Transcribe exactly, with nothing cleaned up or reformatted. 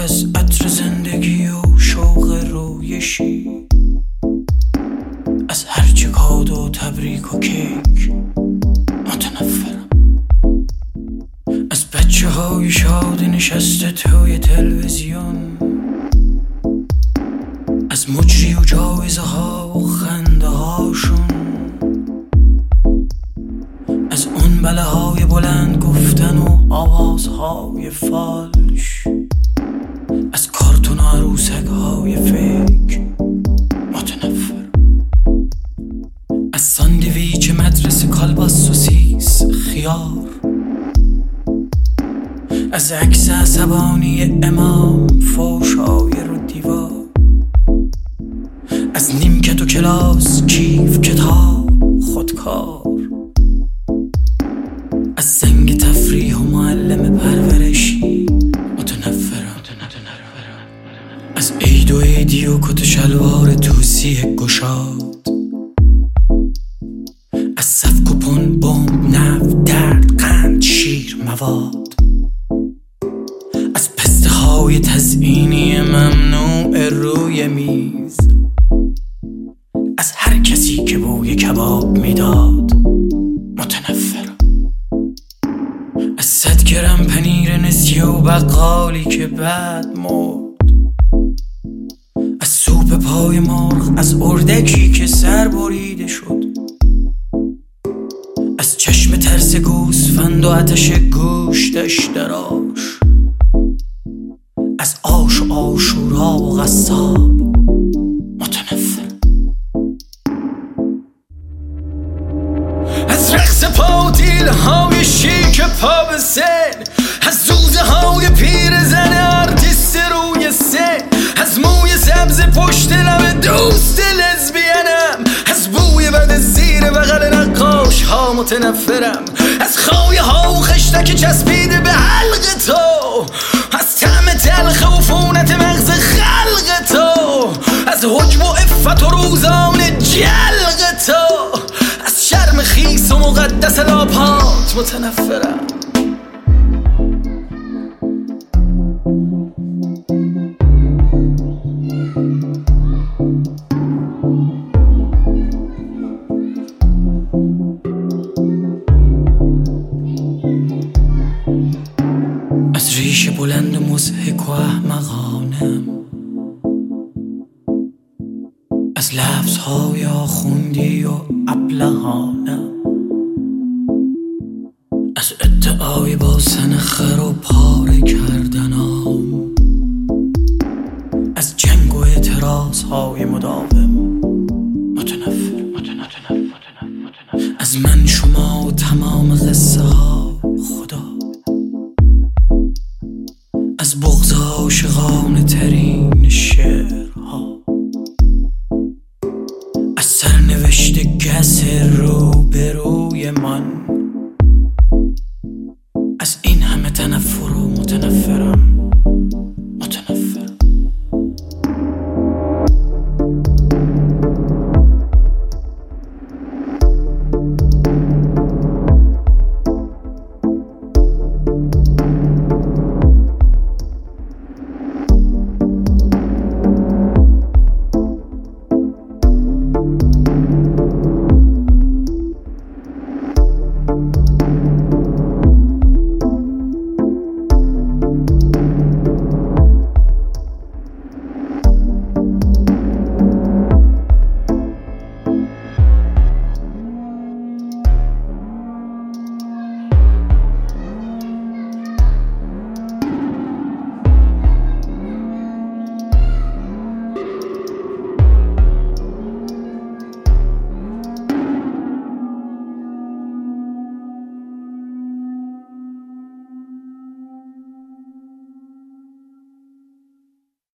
از عطر زندگی و شوق رویشی، از هرچی کاد و تبریک و کیک متنفرم. از بچه های شاد نشسته توی تلویزیون، از مجری و جایزه ها و خنده هاشون، از اون بله های بلند گفتن و آوازهای فالش، از کارتون و عروسک های فیک متنفر، از ساندویچ مدرسه کالباس سوسیس خیار، از عکس عصبانی امام فوشای رو دیوار، از نیمکت و کلاس کیف کتاب خودکار، از زنگ تفریح و معلم پرورشی متنفرم، از عید و عیدی و کت و شلوار توسی گشاد، از صف کپون بمب نفت درد قند شیر مواد، از پسته های تزئینی ممنوع روی میز، از هر کسی که بوی کباب میداد متنفرم، از صد گرم پنیر نسیه و بقالی که بعد مرد، از سوپ پای مرغ، از اردکی که سر بریده شد، از چشم ترس گوسفند و آتش گوشتش دراش، از آش و آشورا و غصاب متنفر، از رقص پاتیل های شیک پا به سن، از زوزه های پیر زن آرتیست روی سن، از موی سبز پشت لب دوست لزبینم، از بوی بد زیر بغل نقاش ها متنفرم، از خایه ها و خشتک چسبیده به حلق تو، از طعم تلخ و فونت مغز خلق تو، از حجب و عفت و روزان جلق تو، از شرم خیس و مقدس لاپات متنفرم. از ریش بلند و مضحک و احمقانم، از لفظهای آخوندی و ابلهانم، از ادعای با سن خر و پاره کردنام، از جنگ و اعتراضهای مداوم متنفر، از من شما و تمام قصه ها خدا، از بغض عاشقانه ترین شعرها، از سرنوشت گس رو به روی من